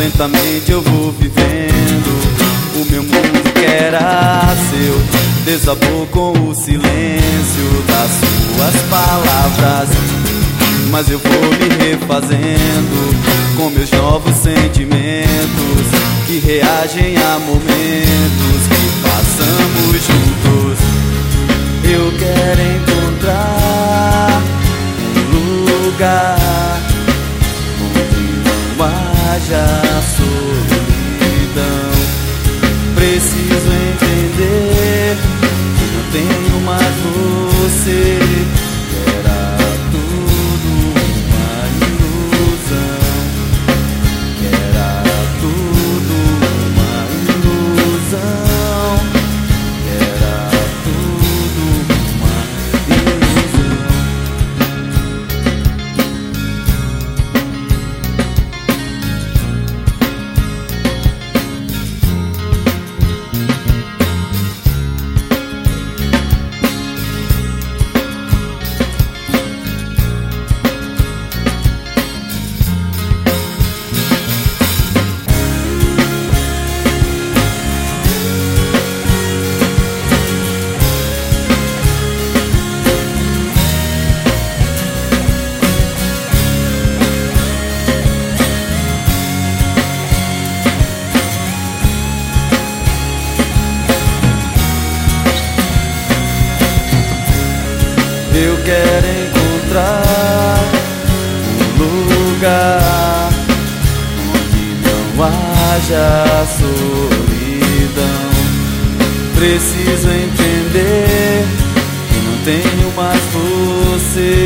Lentamente eu vou vivendo o meu mundo que era seu, desabou com o silêncio das suas palavras. Mas eu vou me refazendo com meus novos sentimentos que reagem a momentos que passamos juntos. Eu quero encontrar um lugar onde não haja solidão. Preciso entender que não tenho mais você, que era tudo uma ilusão, que era tudo uma ilusão, que era tudo uma ilusão. Eu quero encontrar um lugar onde não haja solidão. Preciso entender que não tenho mais você,